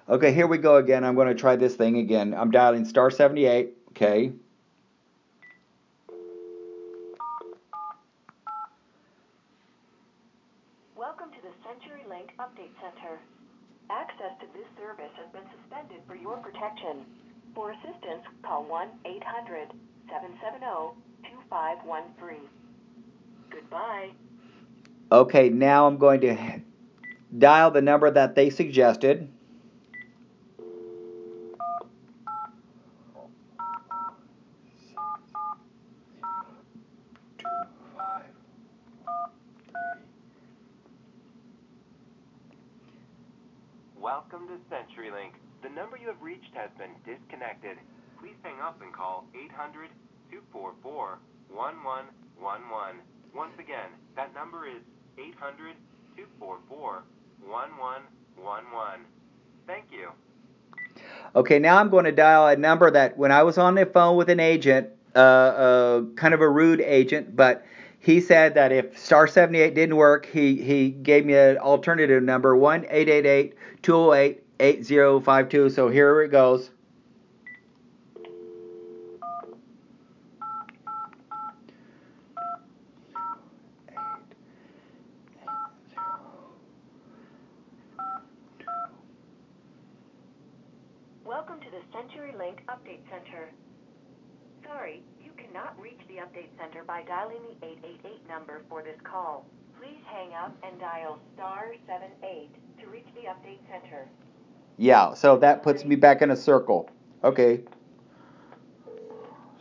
Okay, here we go again. I'm going to try this thing again. I'm dialing star 78. Okay. Welcome to the CenturyLink Update Center. Access to this service has been suspended for your protection. For assistance, call 1-800-770-2513. Goodbye. Okay, now I'm going to dial the number that they suggested. Welcome to CenturyLink. The number you have reached has been disconnected. Please hang up and call 800-244-1111. Once again, that number is 800-244-1111. Thank you. Okay, now I'm going to dial a number that when I was on the phone with an agent, kind of a rude agent, but he said that if star 78 didn't work, he gave me an alternative number, 1-888-208-8052. So here it goes. Welcome to the CenturyLink Update Center. Sorry, you cannot reach the Update Center by dialing the 888 number for this call. Please hang up and dial star 78 to reach the Update Center. Yeah, so that puts me back in a circle. Okay.